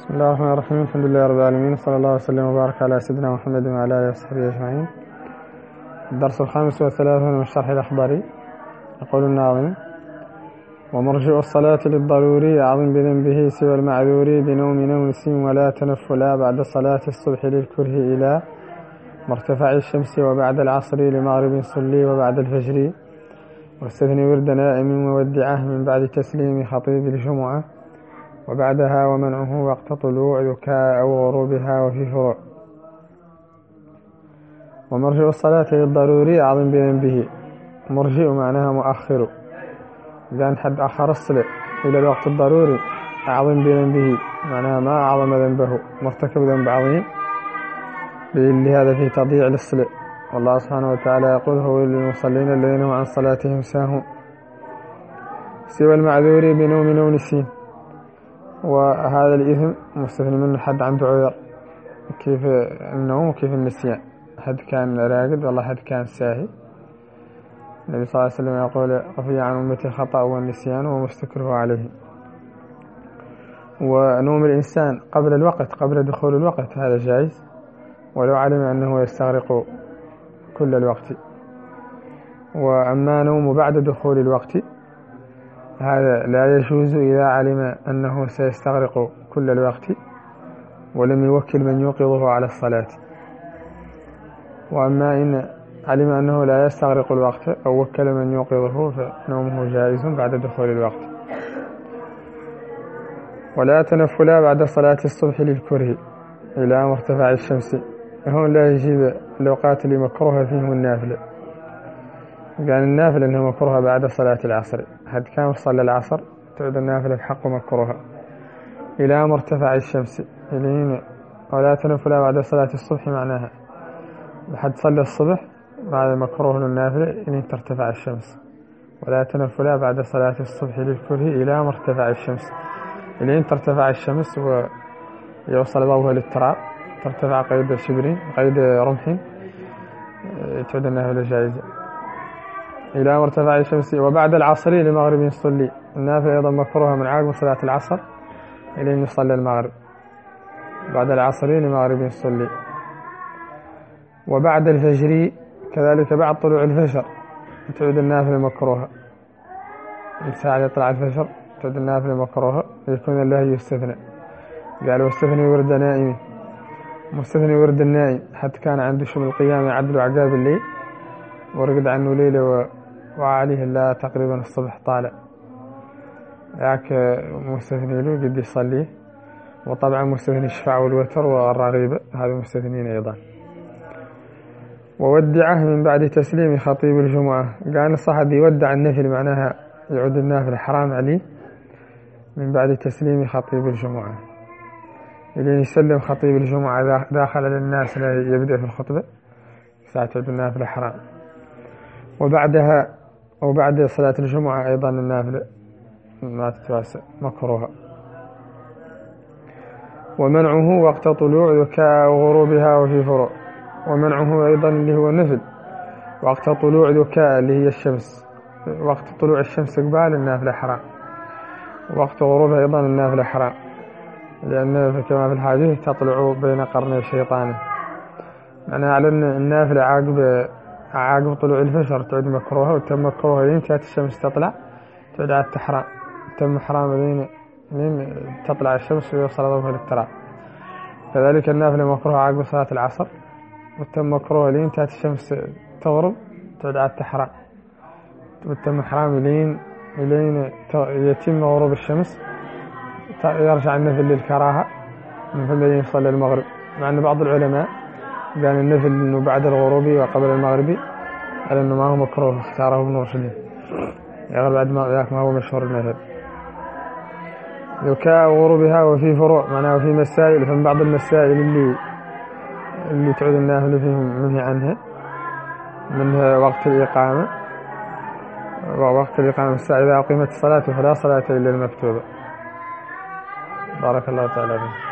بسم الله الرحمن الرحيم. الحمد لله رب العالمين، صلى الله وسلم وبارك على سيدنا محمد وعلى آله وصحبه أجمعين. الدرس 35 من الشرح الأخباري. يقول الناظم: ومرجع الصلاة للضروري أعظم بذنبه سوى المعذور بنوم نونس ولا تنفلا بعد صلاة الصبح للكره إلى مرتفع الشمس وبعد العصر لمغرب صلي وبعد الفجر واستثني ورد نائم وودعه من بعد تسليم خطيب الجمعة وبعدها ومنعه وقت طلوع ذكاء أو غروبها وفي فروع. ومرجع الصلاة للضروري أعظم بذنبه. مرجع معناها مؤخر، لأن حد أخر الصلاة إلى الوقت الضروري أعظم بذنبه معناها ما أعظم ذنبه، مرتكب ذنب عظيم لهذا فيه تضييع للصلاة. والله سبحانه وتعالى يقول: هو للمصلين الذين هم عن صلاتهم ساهون. سوى المعذور بنوم نونسين، وهذا الإثم مستثني منه حد عنده عذر، كيف النوم وكيف النسيان. حد كان راقد والله حد كان ساهي. النبي صلى الله عليه وسلم يقول: رفع عن أمتي الخطأ والنسيان ومستكره عليه. ونوم الإنسان قبل الوقت، قبل دخول الوقت، هذا جائز ولو علم أنه يستغرق كل الوقت. وأما نوم بعد دخول الوقت هذا لا يجوز إذا علم أنه سيستغرق كل الوقت ولم يوكل من يوقظه على الصلاة. وأما إن علم أنه لا يستغرق الوقت أو وكل من يوقظه فنومه جائز بعد دخول الوقت. ولا تنفلا بعد صلاة الصبح للكره إلى مرتفع الشمس. هون لا يجيب الأوقات اللي مكروه فيهم النافلة. قال النافلة أنها مكروهة بعد صلاة العصر، حد كان صلى العصر تعود النافلة بحق مكروهة إلى مرتفع الشمس. ولا تنفلا بعد صلاة الصبح معناها حد صلى الصبح بعد مكروه للنافلة إلى ترتفع الشمس. ولا تنفلا بعد صلاة الصبح للكره إلى مرتفع الشمس، إلى ترتفع الشمس ويوصل ضوءها للتراب، ترتفع قيد شبرين قيد رمح، تعود النافلة جائزة إلى مرتفع الشمس. وبعد العصر لمغرب صلي، النافلة أيضا مكروهة من عقب صلاة العصر إلى أن يصلي المغرب. بعد العصر لمغرب صلي. وبعد الفجر كذلك بعد طلوع الفجر تعود النافلة مكروهة. الساعة يطلع الفجر تعود النافلة مكروهة، يكون الله يستثنى. قال: واستثني ورد نائم. مستثني ورد النائم حتى كان عنده شغل القيام يعدل عقاب الليل ورقد عنه ليلة وعليه الله تقريبا الصبح طالع، ياك مستثني له قد يصليه. وطبعا مستثني الشفع والوتر والرغيبة هذا مستثنين أيضا. وودعه من بعد تسليم خطيب الجمعة. قال الصحابي يودع النفل معناها يعود النافل حرام عليه من بعد تسليم خطيب الجمعة، إلى يسلم خطيب الجمعة داخل للناس لا يبدأ في الخطبة ساعة تعود النافلة حرام. وبعدها وبعد صلاة الجمعة أيضا النافلة ما تتواسع مكروهة. ومنعه وقت طلوع ذكاء وغروبها وفي فروع. ومنعه أيضا اللي هو النفل وقت طلوع ذكاء اللي هي الشمس، وقت طلوع الشمس قبال النافلة حرام، وقت غروبها أيضا النافلة حرام، لأن كما في الحديث تطلع بين قرني الشيطان. معناها على أن النافلة عقب طلوع الفجر تعود مكروهة، وتم مكروهة لين تأتي الشمس تطلع تعود على التحرام، تم حرام لين تطلع الشمس ويوصل ضوءها للتراب. كذلك النافلة مكروهة عقب صلاة العصر، وتم مكروهة لين تأتي الشمس تغرب تعود على التحرام، وتم حرام لين يتم غروب الشمس يرجع النفل للكراهة من ثم يصلي المغرب. مع أن بعض العلماء قال النفل أنه بعد الغروب وقبل المغرب على أنه ما هو مكروه، اختاره ابن رشد يغلب بعد ما هو مشهور النفل. ذكاء غروبها وفي فروع معناه في مسائل، فمن بعض المسائل اللي تعود النافل فيهم منهي عنها، منها وقت الإقامة. ووقت الإقامة الساعة إذا أقيمت الصلاة فلا صلاة إلا المكتوبة. بارك الله تعالى فيك.